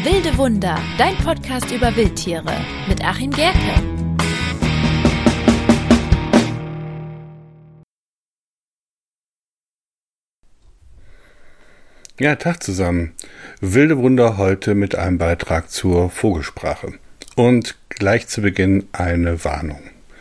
Wilde Wunder, dein Podcast über Wildtiere mit Achim Gerke. Ja, Tag zusammen. Wilde Wunder heute mit einem Beitrag zur Vogelsprache. Und gleich zu Beginn eine Warnung.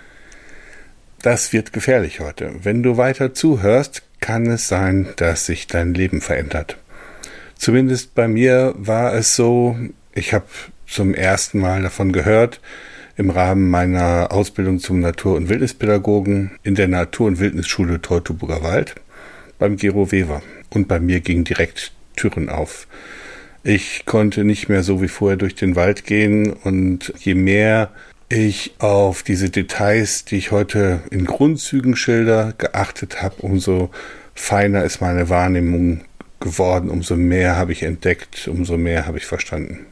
Das wird gefährlich heute. Wenn du weiter zuhörst, kann es sein, dass sich dein Leben verändert. Zumindest bei mir war es so, ich habe zum ersten Mal davon gehört, im Rahmen meiner Ausbildung zum Natur- und Wildnispädagogen in der Natur- und Wildnisschule Teutoburger Wald beim Gero Weber. Und bei mir gingen direkt Türen auf. Ich konnte nicht mehr so wie vorher durch den Wald gehen und je mehr ich auf diese Details, die ich heute in Grundzügen schilder, geachtet habe, umso feiner ist meine Wahrnehmung geworden, umso mehr habe ich entdeckt, umso mehr habe ich verstanden.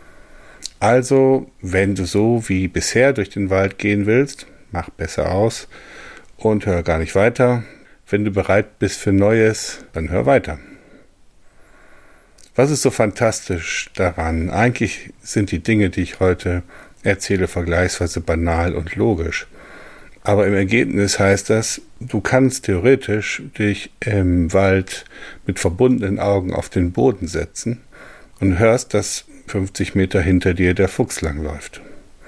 Also, wenn du so wie bisher durch den Wald gehen willst, mach besser aus und hör gar nicht weiter. Wenn du bereit bist für Neues, dann hör weiter. Was ist so fantastisch daran? Eigentlich sind die Dinge, die ich heute erzähle, vergleichsweise banal und logisch. Aber im Ergebnis heißt das, du kannst theoretisch dich im Wald mit verbundenen Augen auf den Boden setzen und hörst, dass 50 Meter hinter dir der Fuchs langläuft.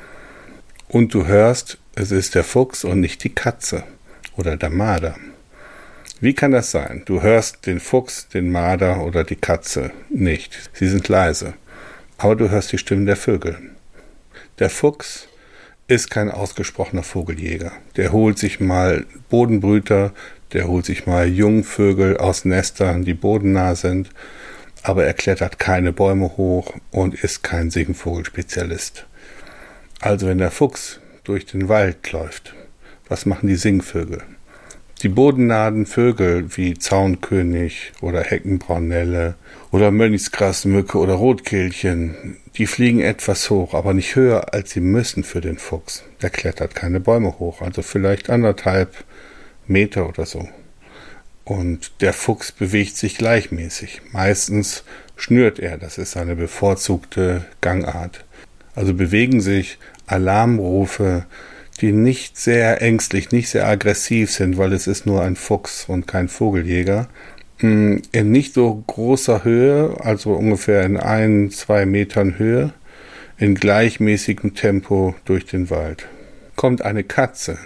Und du hörst, es ist der Fuchs und nicht die Katze oder der Marder. Wie kann das sein? Du hörst den Fuchs, den Marder oder die Katze nicht. Sie sind leise. Aber du hörst die Stimmen der Vögel. Der Fuchs ist kein ausgesprochener Vogeljäger. Der holt sich mal Bodenbrüter, der holt sich mal Jungvögel aus Nestern, die bodennah sind, aber er klettert keine Bäume hoch und ist kein Singvogelspezialist. Also wenn der Fuchs durch den Wald läuft, was machen die Singvögel? Die bodennahen Vögel wie Zaunkönig oder Heckenbraunelle oder Mönchsgrasmücke oder Rotkehlchen, die fliegen etwas hoch, aber nicht höher, als sie müssen für den Fuchs. Der klettert keine Bäume hoch, also vielleicht 1,5 Meter oder so. Und der Fuchs bewegt sich gleichmäßig. Meistens schnürt er, das ist seine bevorzugte Gangart. Also bewegen sich Alarmrufe, die nicht sehr ängstlich, nicht sehr aggressiv sind, weil es ist nur ein Fuchs und kein Vogeljäger, in nicht so großer Höhe, also ungefähr in 1-2 Metern Höhe, in gleichmäßigem Tempo durch den Wald. Kommt eine Katze,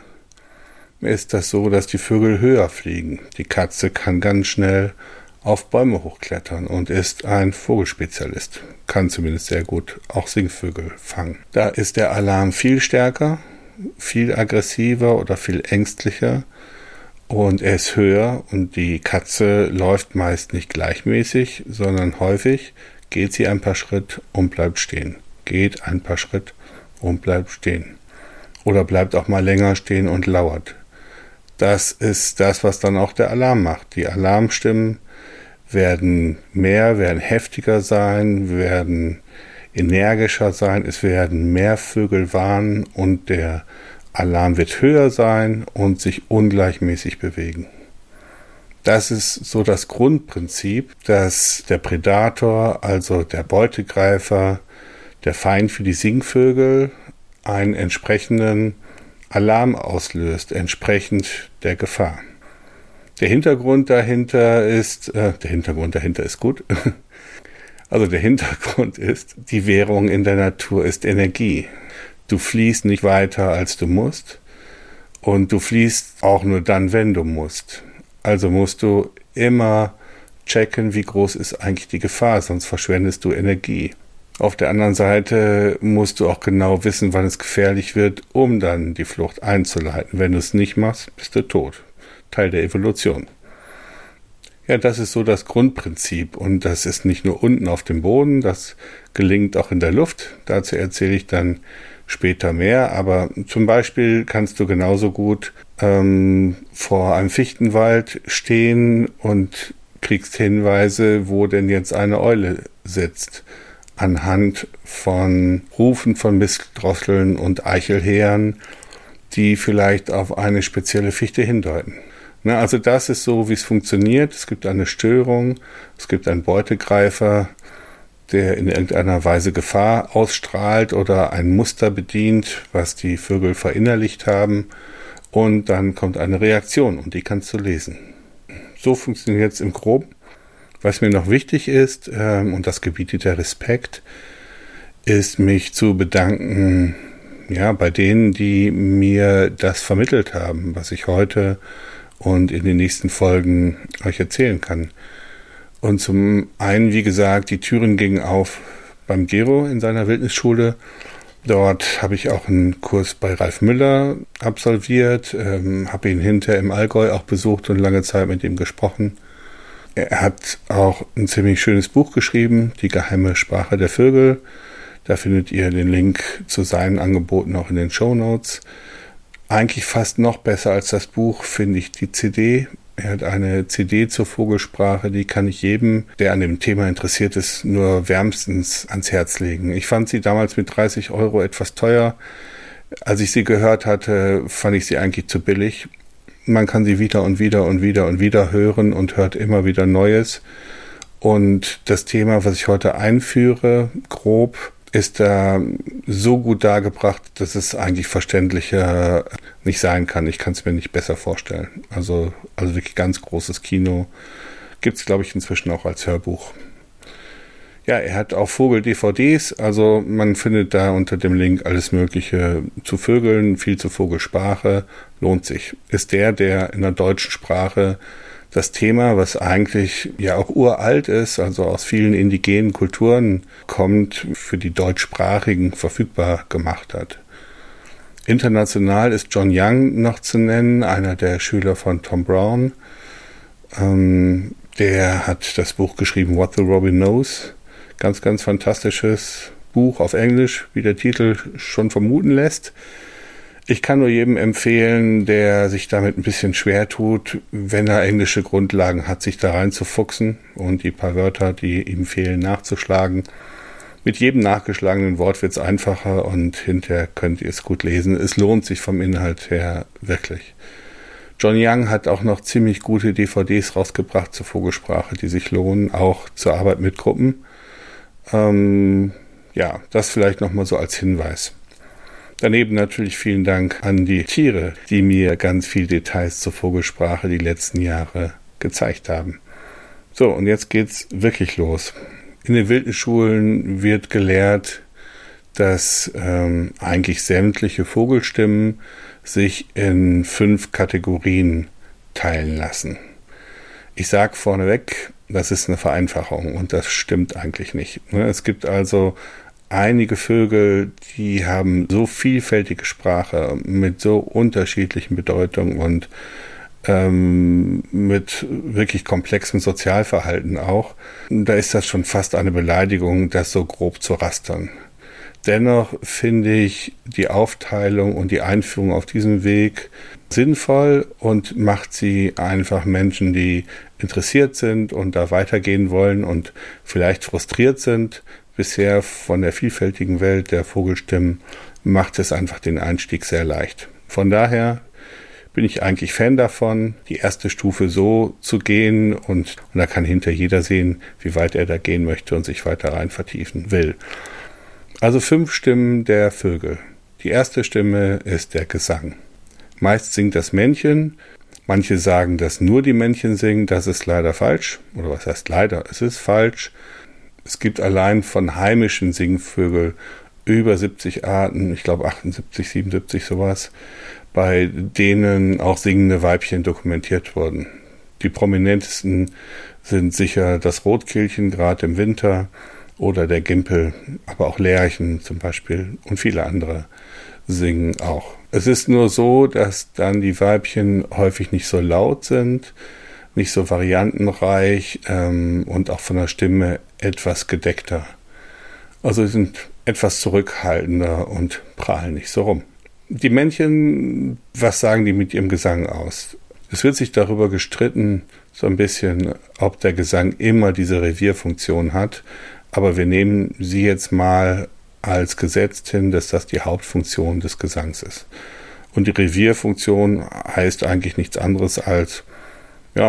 ist das so, dass die Vögel höher fliegen. Die Katze kann ganz schnell auf Bäume hochklettern und ist ein Vogelspezialist, kann zumindest sehr gut auch Singvögel fangen. Da ist der Alarm viel stärker, viel aggressiver oder viel ängstlicher und er ist höher und die Katze läuft meist nicht gleichmäßig, sondern häufig geht sie ein paar Schritt und bleibt stehen. Geht ein paar Schritt und bleibt stehen. Oder bleibt auch mal länger stehen und lauert. Das ist das, was dann auch der Alarm macht. Die Alarmstimmen werden mehr, werden heftiger sein, werden energischer sein, es werden mehr Vögel warnen und der Alarm wird höher sein und sich ungleichmäßig bewegen. Das ist so das Grundprinzip, dass der Predator, also der Beutegreifer, der Feind für die Singvögel, einen entsprechenden Alarm auslöst, entsprechend der Gefahr. Der Hintergrund dahinter ist gut. Also der Hintergrund ist, die Währung in der Natur ist Energie. Du fliehst nicht weiter, als du musst. Und du fliehst auch nur dann, wenn du musst. Also musst du immer checken, wie groß ist eigentlich die Gefahr, sonst verschwendest du Energie. Auf der anderen Seite musst du auch genau wissen, wann es gefährlich wird, um dann die Flucht einzuleiten. Wenn du es nicht machst, bist du tot. Teil der Evolution. Ja, das ist so das Grundprinzip und das ist nicht nur unten auf dem Boden, das gelingt auch in der Luft. Dazu erzähle ich dann später mehr, aber zum Beispiel kannst du genauso gut vor einem Fichtenwald stehen und kriegst Hinweise, wo denn jetzt eine Eule sitzt, anhand von Rufen von Mistdrosseln und Eichelhähern, die vielleicht auf eine spezielle Fichte hindeuten. Na, also das ist so, wie es funktioniert. Es gibt eine Störung, es gibt einen Beutegreifer, der in irgendeiner Weise Gefahr ausstrahlt oder ein Muster bedient, was die Vögel verinnerlicht haben. Und dann kommt eine Reaktion und die kannst du lesen. So funktioniert es im Groben. Was mir noch wichtig ist, und das gebietet der Respekt, ist mich zu bedanken, ja, bei denen, die mir das vermittelt haben, was ich heute und in den nächsten Folgen euch erzählen kann. Und zum einen, wie gesagt, die Türen gingen auf beim Gero in seiner Wildnisschule. Dort habe ich auch einen Kurs bei Ralf Müller absolviert, habe ihn hinterher im Allgäu auch besucht und lange Zeit mit ihm gesprochen. Er hat auch ein ziemlich schönes Buch geschrieben, Die geheime Sprache der Vögel. Da findet ihr den Link zu seinen Angeboten auch in den Shownotes. Eigentlich fast noch besser als das Buch finde ich die CD. Er hat eine CD zur Vogelsprache, die kann ich jedem, der an dem Thema interessiert ist, nur wärmstens ans Herz legen. Ich fand sie damals mit 30 € etwas teuer. Als ich sie gehört hatte, fand ich sie eigentlich zu billig. Man kann sie wieder und wieder und wieder und wieder hören und hört immer wieder Neues. Und das Thema, was ich heute einführe, grob, ist da so gut dargebracht, dass es eigentlich verständlicher nicht sein kann. Ich kann es mir nicht besser vorstellen. Also wirklich ganz großes Kino. Gibt es, glaube ich, inzwischen auch als Hörbuch. Ja, er hat auch Vogel-DVDs. Also man findet da unter dem Link alles Mögliche zu Vögeln, viel zu Vogelsprache. Lohnt sich. Ist der in der deutschen Sprache das Thema, was eigentlich ja auch uralt ist, also aus vielen indigenen Kulturen kommt, für die Deutschsprachigen verfügbar gemacht hat. International ist John Young noch zu nennen, einer der Schüler von Tom Brown. Der hat das Buch geschrieben, What the Robin Knows. Ganz, ganz fantastisches Buch auf Englisch, wie der Titel schon vermuten lässt. Ich kann nur jedem empfehlen, der sich damit ein bisschen schwer tut, wenn er englische Grundlagen hat, sich da reinzufuchsen und die paar Wörter, die ihm fehlen, nachzuschlagen. Mit jedem nachgeschlagenen Wort wird es einfacher und hinterher könnt ihr es gut lesen. Es lohnt sich vom Inhalt her wirklich. John Young hat auch noch ziemlich gute DVDs rausgebracht zur Vogelsprache, die sich lohnen, auch zur Arbeit mit Gruppen. Ja, das vielleicht nochmal so als Hinweis. Daneben natürlich vielen Dank an die Tiere, die mir ganz viel Details zur Vogelsprache die letzten Jahre gezeigt haben. So, und jetzt geht's wirklich los. In den Wildnisschulen wird gelehrt, dass eigentlich sämtliche Vogelstimmen sich in 5 Kategorien teilen lassen. Ich sage vorneweg, das ist eine Vereinfachung und das stimmt eigentlich nicht. Es gibt also einige Vögel, die haben so vielfältige Sprache mit so unterschiedlichen Bedeutungen und mit wirklich komplexem Sozialverhalten auch. Da ist das schon fast eine Beleidigung, das so grob zu rastern. Dennoch finde ich die Aufteilung und die Einführung auf diesem Weg sinnvoll und macht sie einfach Menschen, die interessiert sind und da weitergehen wollen und vielleicht frustriert sind bisher von der vielfältigen Welt der Vogelstimmen, macht es einfach den Einstieg sehr leicht. Von daher bin ich eigentlich Fan davon, die erste Stufe so zu gehen und da kann hinter jeder sehen, wie weit er da gehen möchte und sich weiter rein vertiefen will. Also 5 Stimmen der Vögel. Die erste Stimme ist der Gesang. Meist singt das Männchen. Manche sagen, dass nur die Männchen singen. Das ist leider falsch. Oder was heißt leider? Es ist falsch. Es gibt allein von heimischen Singvögeln über 70 Arten, ich glaube 78, 77 sowas, bei denen auch singende Weibchen dokumentiert wurden. Die prominentesten sind sicher das Rotkehlchen, gerade im Winter, oder der Gimpel, aber auch Lerchen zum Beispiel und viele andere singen auch. Es ist nur so, dass dann die Weibchen häufig nicht so laut sind, nicht so variantenreich und auch von der Stimme etwas gedeckter. Also sie sind etwas zurückhaltender und prahlen nicht so rum. Die Männchen, was sagen die mit ihrem Gesang aus? Es wird sich darüber gestritten, so ein bisschen, ob der Gesang immer diese Revierfunktion hat. Aber wir nehmen sie jetzt mal als gesetzt hin, dass das die Hauptfunktion des Gesangs ist. Und die Revierfunktion heißt eigentlich nichts anderes als, ja,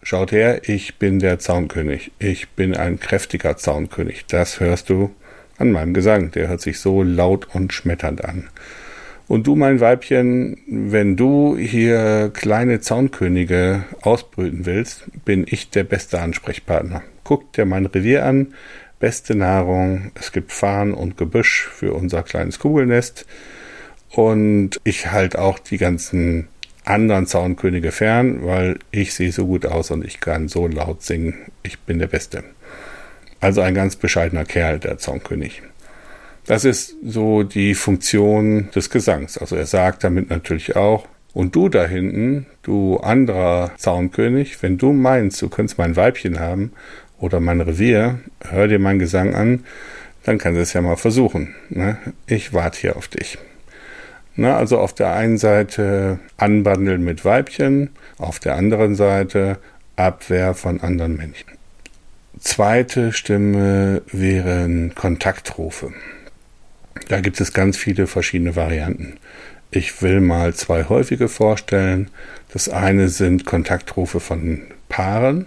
schaut her, ich bin der Zaunkönig. Ich bin ein kräftiger Zaunkönig. Das hörst du an meinem Gesang. Der hört sich so laut und schmetternd an. Und du, mein Weibchen, wenn du hier kleine Zaunkönige ausbrüten willst, bin ich der beste Ansprechpartner. Guck dir mein Revier an, beste Nahrung, es gibt Farn und Gebüsch für unser kleines Kugelnest und ich halte auch die ganzen anderen Zaunkönige fern, weil ich sehe so gut aus und ich kann so laut singen. Ich bin der Beste. Also ein ganz bescheidener Kerl, der Zaunkönig. Das ist so die Funktion des Gesangs. Also er sagt damit natürlich auch, und du da hinten, du anderer Zaunkönig, wenn du meinst, du könntest mein Weibchen haben oder mein Revier, hör dir meinen Gesang an, dann kannst du es ja mal versuchen. Ne? Ich warte hier auf dich. Na, also auf der einen Seite anbandeln mit Weibchen, auf der anderen Seite Abwehr von anderen Männchen. Zweite Stimme wären Kontaktrufe. Da gibt es ganz viele verschiedene Varianten. Ich will mal zwei häufige vorstellen. Das eine sind Kontaktrufe von Paaren.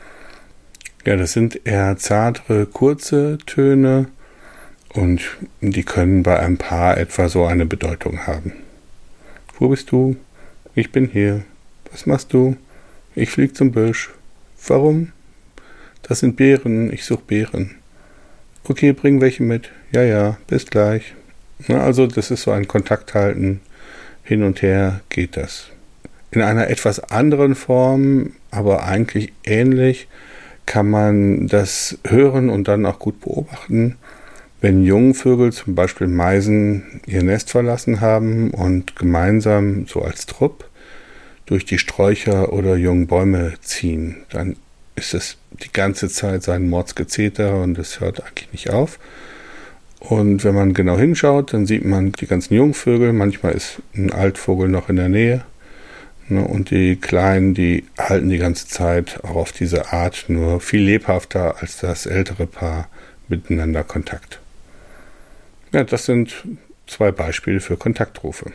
Ja, das sind eher zartere, kurze Töne und die können bei einem Paar etwa so eine Bedeutung haben. Wo bist du? Ich bin hier. Was machst du? Ich flieg zum Büsch. Warum? Das sind Beeren. Ich suche Beeren. Okay, bring welche mit. Ja, bis gleich. Na, also das ist so ein Kontakt halten. Hin und her geht das. In einer etwas anderen Form, aber eigentlich ähnlich, kann man das hören und dann auch gut beobachten, wenn Jungvögel, zum Beispiel Meisen, ihr Nest verlassen haben und gemeinsam, so als Trupp, durch die Sträucher oder jungen Bäume ziehen. Dann ist es die ganze Zeit sein Mordsgezeter und es hört eigentlich nicht auf. Und wenn man genau hinschaut, dann sieht man die ganzen Jungvögel. Manchmal ist ein Altvogel noch in der Nähe. Und die Kleinen, die halten die ganze Zeit auch auf diese Art, nur viel lebhafter als das ältere Paar miteinander Kontakt. Ja, das sind zwei Beispiele für Kontaktrufe.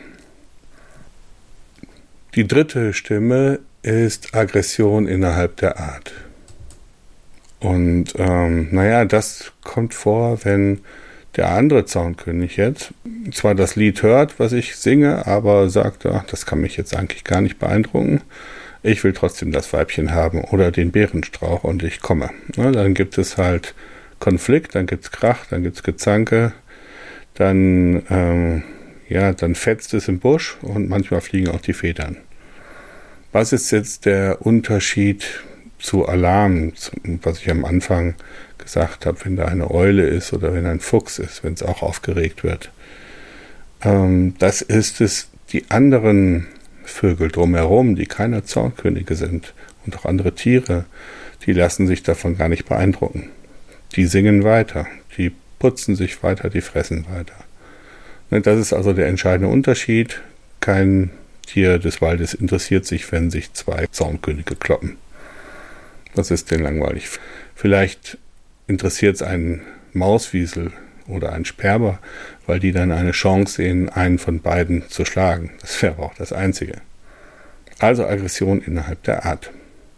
Die dritte Stimme ist Aggression innerhalb der Art. Und das kommt vor, wenn der andere Zaunkönig jetzt zwar das Lied hört, was ich singe, aber sagt, ach, das kann mich jetzt eigentlich gar nicht beeindrucken. Ich will trotzdem das Weibchen haben oder den Beerenstrauch und ich komme. Ja, dann gibt es halt Konflikt, dann gibt es Krach, dann gibt es Gezanke, dann fetzt es im Busch und manchmal fliegen auch die Federn. Was ist jetzt der Unterschied zu Alarm, was ich am Anfang gesagt habe, wenn da eine Eule ist oder wenn ein Fuchs ist, wenn es auch aufgeregt wird? Das ist es, die anderen Vögel drumherum, die keine Zaunkönige sind und auch andere Tiere, die lassen sich davon gar nicht beeindrucken. Die singen weiter, die putzen sich weiter, die fressen weiter. Das ist also der entscheidende Unterschied. Kein Tier des Waldes interessiert sich, wenn sich zwei Zaunkönige kloppen. Das ist denn langweilig. Vielleicht interessiert es einen Mauswiesel oder einen Sperber, weil die dann eine Chance sehen, einen von beiden zu schlagen. Das wäre auch das Einzige. Also Aggression innerhalb der Art.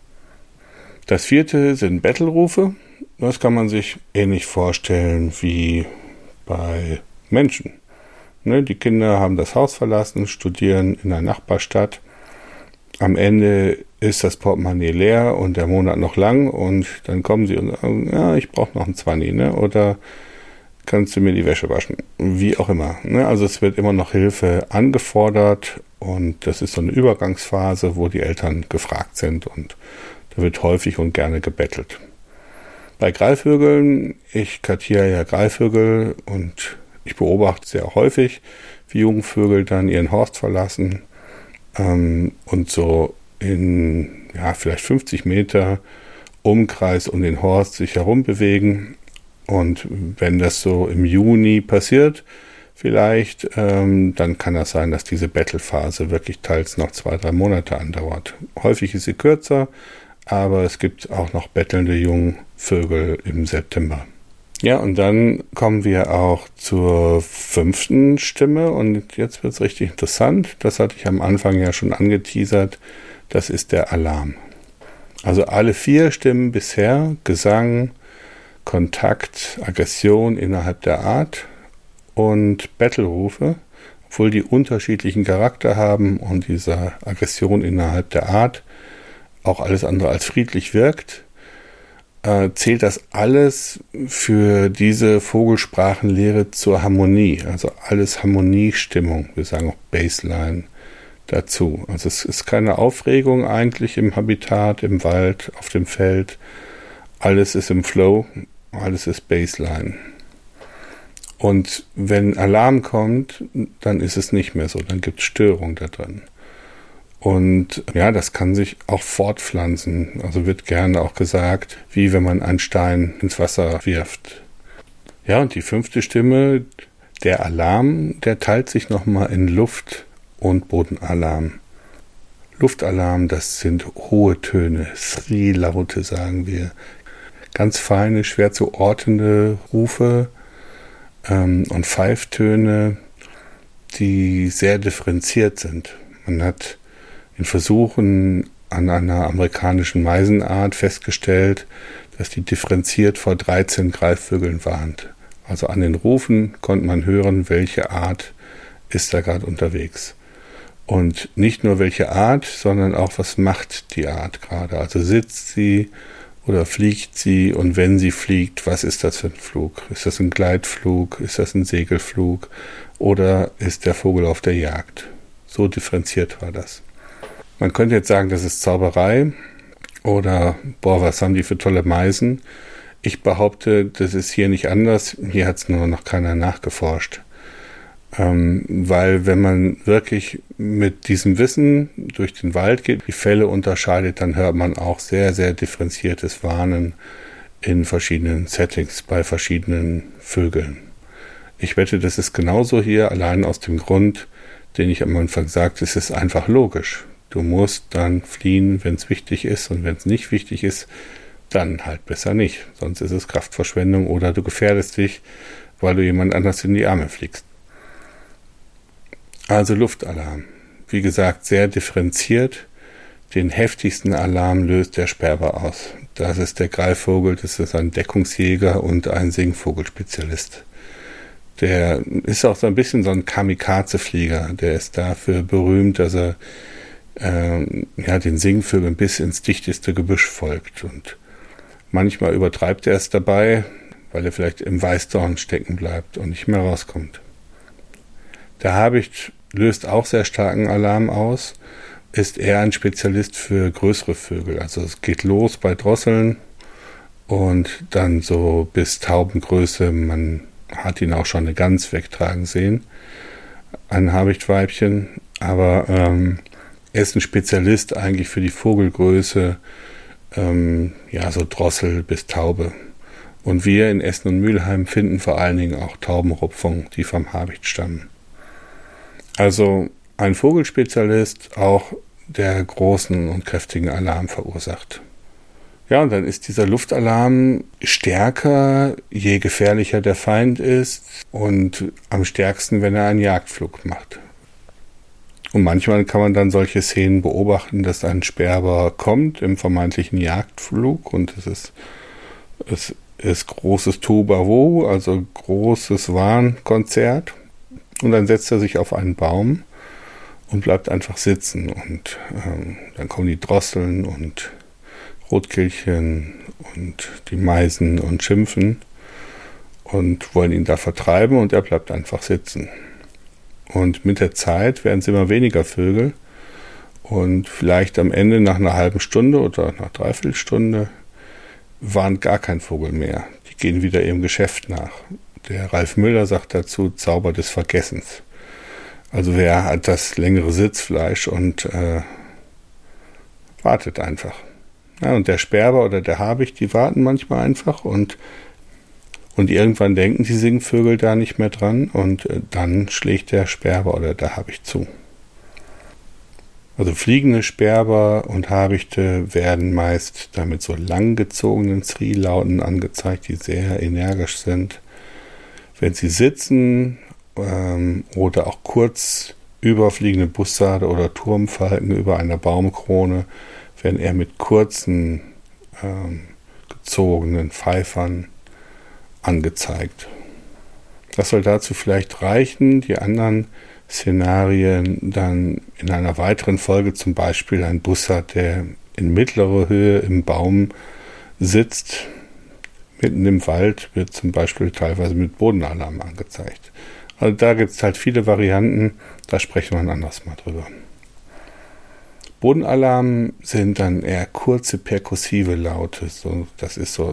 Das vierte sind Bettelrufe. Das kann man sich ähnlich vorstellen wie bei Menschen. Die Kinder haben das Haus verlassen, studieren in einer Nachbarstadt. Am Ende ist das Portemonnaie leer und der Monat noch lang und dann kommen sie und sagen, ja, ich brauche noch einen Zwanni, oder kannst du mir die Wäsche waschen? Wie auch immer. Also es wird immer noch Hilfe angefordert und das ist so eine Übergangsphase, wo die Eltern gefragt sind und da wird häufig und gerne gebettelt. Bei Greifvögeln, ich kartiere ja Greifvögel und ich beobachte sehr häufig, wie Jungvögel dann ihren Horst verlassen und so in vielleicht 50 Meter Umkreis um den Horst sich herumbewegen. Und wenn das so im Juni passiert, vielleicht, dann kann das sein, dass diese Bettelphase wirklich teils noch 2-3 Monate andauert. Häufig ist sie kürzer, aber es gibt auch noch bettelnde Jungvögel im September. Ja, und dann kommen wir auch zur 5. Stimme und jetzt wird es richtig interessant. Das hatte ich am Anfang ja schon angeteasert. Das ist der Alarm. Also alle 4 Stimmen bisher, Gesang, Kontakt, Aggression innerhalb der Art und Battlerufe, obwohl die unterschiedlichen Charakter haben und diese Aggression innerhalb der Art auch alles andere als friedlich wirkt, zählt das alles für diese Vogelsprachenlehre zur Harmonie, also alles Harmoniestimmung, wir sagen auch Baseline dazu. Also es ist keine Aufregung eigentlich im Habitat, im Wald, auf dem Feld, alles ist im Flow, alles ist Baseline. Und wenn Alarm kommt, dann ist es nicht mehr so, dann gibt es Störung da drin. Und ja, das kann sich auch fortpflanzen. Also wird gerne auch gesagt, wie wenn man einen Stein ins Wasser wirft. Ja, und die 5. Stimme, der Alarm, der teilt sich nochmal in Luft- und Bodenalarm. Luftalarm, das sind hohe Töne, Sri-Laute sagen wir. Ganz feine, schwer zu ortende Rufe und Pfeiftöne, die sehr differenziert sind. Man hat in Versuchen an einer amerikanischen Meisenart festgestellt, dass die differenziert vor 13 Greifvögeln warnt. Also an den Rufen konnte man hören, welche Art ist da gerade unterwegs. Und nicht nur welche Art, sondern auch, was macht die Art gerade. Also sitzt sie oder fliegt sie, und wenn sie fliegt, was ist das für ein Flug? Ist das ein Gleitflug? Ist das ein Segelflug? Oder ist der Vogel auf der Jagd? So differenziert war das. Man könnte jetzt sagen, das ist Zauberei oder, boah, was haben die für tolle Meisen? Ich behaupte, das ist hier nicht anders. Hier hat es nur noch keiner nachgeforscht. Weil wenn man wirklich mit diesem Wissen durch den Wald geht, die Fälle unterscheidet, dann hört man auch sehr, sehr differenziertes Warnen in verschiedenen Settings bei verschiedenen Vögeln. Ich wette, das ist genauso hier, allein aus dem Grund, den ich am Anfang sagte, es ist einfach logisch. Du musst dann fliehen, wenn es wichtig ist, und wenn es nicht wichtig ist, dann halt besser nicht. Sonst ist es Kraftverschwendung oder du gefährdest dich, weil du jemand anders in die Arme fliegst. Also Luftalarm. Wie gesagt, sehr differenziert. Den heftigsten Alarm löst der Sperber aus. Das ist der Greifvogel, das ist ein Deckungsjäger und ein Singvogelspezialist. Der ist auch so ein bisschen so ein Kamikaze-Flieger. Der ist dafür berühmt, dass er den Singvögeln bis ins dichteste Gebüsch folgt. Und manchmal übertreibt er es dabei, weil er vielleicht im Weißdorn stecken bleibt und nicht mehr rauskommt. Der Habicht löst auch sehr starken Alarm aus, ist eher ein Spezialist für größere Vögel. Also es geht los bei Drosseln und dann so bis Taubengröße. Man hat ihn auch schon eine Gans wegtragen sehen, ein Habichtweibchen, aber er ist ein Spezialist eigentlich für die Vogelgröße, so Drossel bis Taube. Und wir in Essen und Mülheim finden vor allen Dingen auch Taubenrupfungen, die vom Habicht stammen. Also ein Vogelspezialist, auch der großen und kräftigen Alarm verursacht. Ja, und dann ist dieser Luftalarm stärker, je gefährlicher der Feind ist, und am stärksten, wenn er einen Jagdflug macht. Und manchmal kann man dann solche Szenen beobachten, dass ein Sperber kommt im vermeintlichen Jagdflug, und es ist großes Tohuwabohu, also großes Warnkonzert. Und dann setzt er sich auf einen Baum und bleibt einfach sitzen. Und dann kommen die Drosseln und Rotkehlchen und die Meisen und schimpfen und wollen ihn da vertreiben, und er bleibt einfach sitzen. Und mit der Zeit werden es immer weniger Vögel, und vielleicht am Ende nach einer halben Stunde oder nach 3/4 Stunde warnt gar kein Vogel mehr. Die gehen wieder ihrem Geschäft nach. Der Ralf Müller sagt dazu, Zauber des Vergessens. Also wer hat das längere Sitzfleisch und wartet einfach. Ja, und der Sperber oder der Habicht, die warten manchmal einfach, und irgendwann denken die Singvögel da nicht mehr dran, und dann schlägt der Sperber oder der Habicht zu. Also fliegende Sperber und Habichte werden meist damit so langgezogenen Sri-Lauten angezeigt, die sehr energisch sind. Wenn sie sitzen oder auch kurz überfliegende Bussarde oder Turmfalken über einer Baumkrone werden eher mit kurzen, gezogenen Pfeifern angezeigt. Das soll dazu vielleicht reichen, die anderen Szenarien dann in einer weiteren Folge, zum Beispiel ein Bussard, der in mittlerer Höhe im Baum sitzt, mitten im Wald, wird zum Beispiel teilweise mit Bodenalarm angezeigt. Also da gibt es halt viele Varianten, da sprechen wir ein anderes Mal drüber. Bodenalarm sind dann eher kurze perkussive Laute, so, das ist so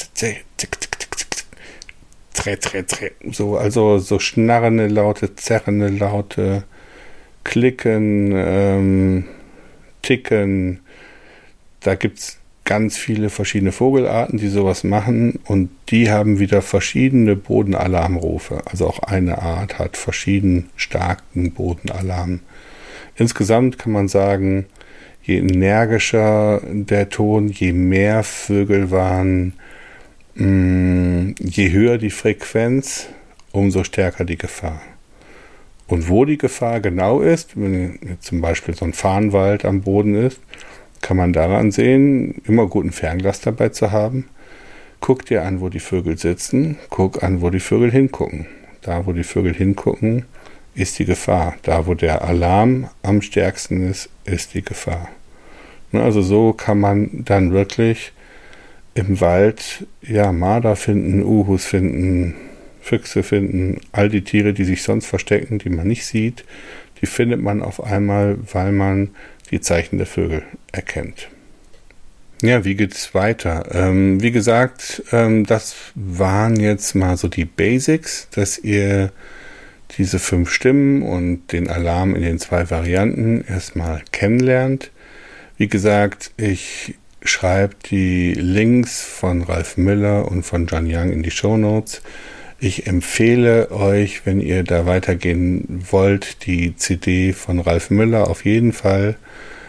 so, also so schnarrende Laute, zerrende Laute, Klicken, Ticken. Da gibt es ganz viele verschiedene Vogelarten, die sowas machen, und die haben wieder verschiedene Bodenalarmrufe. Also auch eine Art hat verschieden starken Bodenalarm. Insgesamt kann man sagen, je energischer der Ton, je mehr Vögel waren, je höher die Frequenz, umso stärker die Gefahr. Und wo die Gefahr genau ist, wenn jetzt zum Beispiel so ein Farnwald am Boden ist, kann man daran sehen, immer gut ein Fernglas dabei zu haben. Guck dir an, wo die Vögel sitzen, guck an, wo die Vögel hingucken. Da, wo die Vögel hingucken, ist die Gefahr. Da, wo der Alarm am stärksten ist, ist die Gefahr. Also so kann man dann wirklich im Wald Marder finden, Uhus finden, Füchse finden, all die Tiere, die sich sonst verstecken, die man nicht sieht, die findet man auf einmal, weil man die Zeichen der Vögel erkennt. Ja, wie geht's weiter? Wie gesagt, das waren jetzt mal so die Basics, dass ihr diese 5 Stimmen und den Alarm in den 2 Varianten erstmal kennenlernt. Wie gesagt, ich schreibe die Links von Ralf Müller und von John Young in die Shownotes. Ich empfehle euch, wenn ihr da weitergehen wollt, die CD von Ralf Müller auf jeden Fall.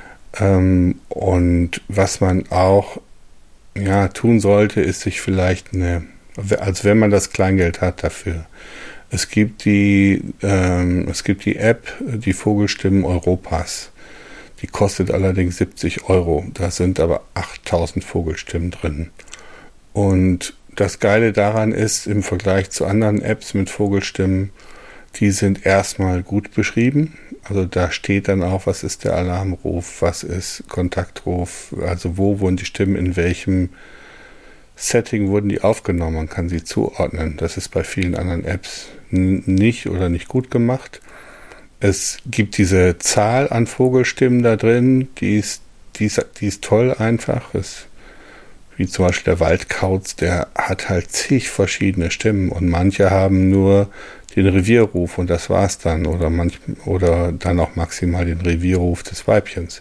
Und was man auch tun sollte, ist sich vielleicht also wenn man das Kleingeld hat dafür. Es gibt die App, die Vogelstimmen Europas. Die kostet allerdings 70 €. Da sind aber 8000 Vogelstimmen drin. Und das Geile daran ist, im Vergleich zu anderen Apps mit Vogelstimmen, die sind erstmal gut beschrieben. Also da steht dann auch, was ist der Alarmruf, was ist Kontaktruf, also wo wurden die Stimmen, in welchem Setting wurden die aufgenommen. Man kann sie zuordnen. Das ist bei vielen anderen Apps nicht gut gemacht. Es gibt diese Zahl an Vogelstimmen da drin, die ist toll einfach. Wie zum Beispiel der Waldkauz, der hat halt zig verschiedene Stimmen und manche haben nur den Revierruf und das war's dann. Oder dann auch maximal den Revierruf des Weibchens.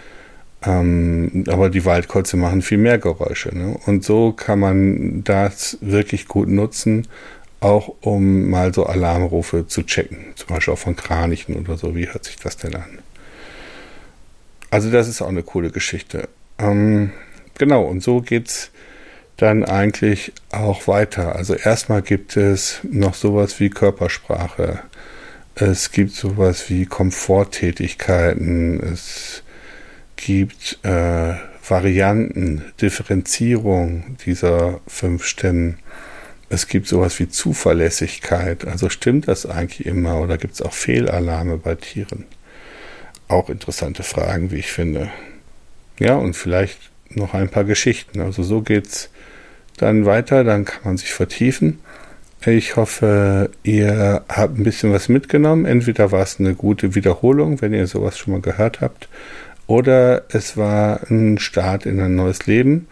Aber die Waldkäuze machen viel mehr Geräusche. Ne? Und so kann man das wirklich gut nutzen, auch um mal so Alarmrufe zu checken. Zum Beispiel auch von Kranichen oder so. Wie hört sich das denn an? Also das ist auch eine coole Geschichte. Genau, und so geht's dann eigentlich auch weiter. Also erstmal gibt es noch sowas wie Körpersprache. Es gibt sowas wie Komforttätigkeiten. Es gibt Varianten, Differenzierung dieser 5 Stimmen. Es gibt sowas wie Zuverlässigkeit. Also stimmt das eigentlich immer oder gibt es auch Fehlalarme bei Tieren? Auch interessante Fragen, wie ich finde. Ja, und vielleicht noch ein paar Geschichten. Also so geht's dann weiter, dann kann man sich vertiefen. Ich hoffe, ihr habt ein bisschen was mitgenommen. Entweder war es eine gute Wiederholung, wenn ihr sowas schon mal gehört habt, oder es war ein Start in ein neues Leben.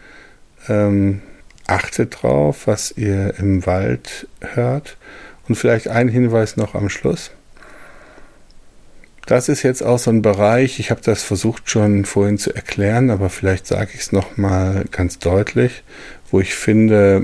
Achtet drauf, was ihr im Wald hört. Und vielleicht ein Hinweis noch am Schluss. Das ist jetzt auch so ein Bereich, ich habe das versucht schon vorhin zu erklären, aber vielleicht sage ich es nochmal ganz deutlich, wo ich finde,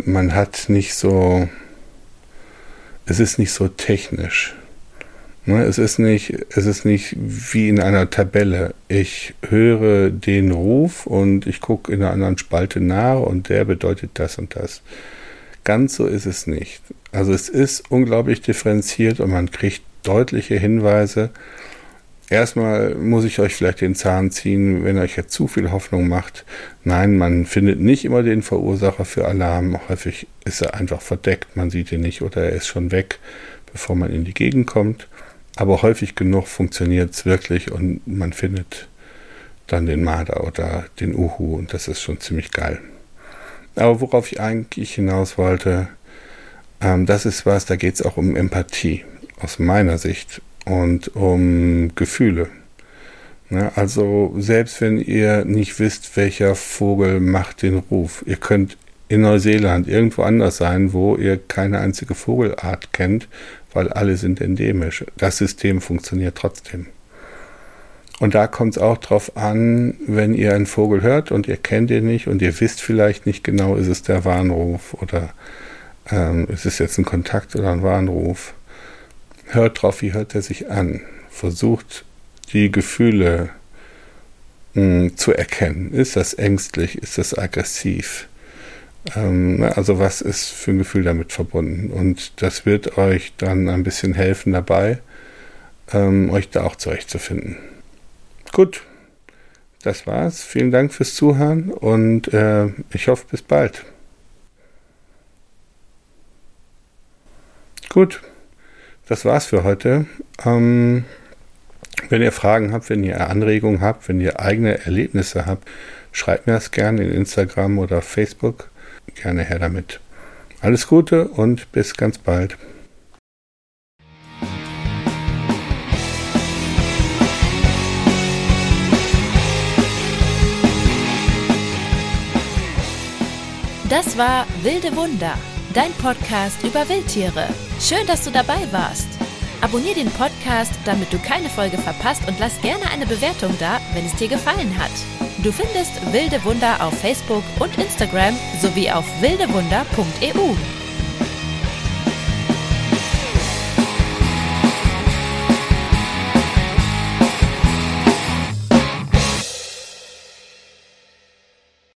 es ist nicht so technisch. Es ist nicht wie in einer Tabelle. Ich höre den Ruf und ich gucke in einer anderen Spalte nach und der bedeutet das und das. Ganz so ist es nicht. Also es ist unglaublich differenziert und man kriegt deutliche Hinweise. Erstmal muss ich euch vielleicht den Zahn ziehen, wenn ihr euch jetzt zu viel Hoffnung macht. Nein, man findet nicht immer den Verursacher für Alarm. Häufig ist er einfach verdeckt, man sieht ihn nicht oder er ist schon weg, bevor man in die Gegend kommt. Aber häufig genug funktioniert es wirklich und man findet dann den Marder oder den Uhu und das ist schon ziemlich geil. Aber worauf ich eigentlich hinaus wollte, das ist was, da geht es auch um Empathie aus meiner Sicht. Und um Gefühle. Ja, also selbst wenn ihr nicht wisst, welcher Vogel macht den Ruf, ihr könnt in Neuseeland irgendwo anders sein, wo ihr keine einzige Vogelart kennt, weil alle sind endemisch. Das System funktioniert trotzdem. Und da kommt es auch drauf an, wenn ihr einen Vogel hört und ihr kennt ihn nicht und ihr wisst vielleicht nicht genau, ist es der Warnruf oder ist es jetzt ein Kontakt oder ein Warnruf. Hört drauf, wie hört er sich an. Versucht, die Gefühle zu erkennen. Ist das ängstlich? Ist das aggressiv? Also was ist für ein Gefühl damit verbunden? Und das wird euch dann ein bisschen helfen dabei, euch da auch zurechtzufinden. Gut, das war's. Vielen Dank fürs Zuhören und ich hoffe, bis bald. Gut. Das war's für heute. Wenn ihr Fragen habt, wenn ihr Anregungen habt, wenn ihr eigene Erlebnisse habt, schreibt mir das gerne in Instagram oder Facebook. Gerne her damit. Alles Gute und bis ganz bald. Das war Wilde Wunder, dein Podcast über Wildtiere. Schön, dass du dabei warst. Abonnier den Podcast, damit du keine Folge verpasst und lass gerne eine Bewertung da, wenn es dir gefallen hat. Du findest Wilde Wunder auf Facebook und Instagram sowie auf wildewunder.eu.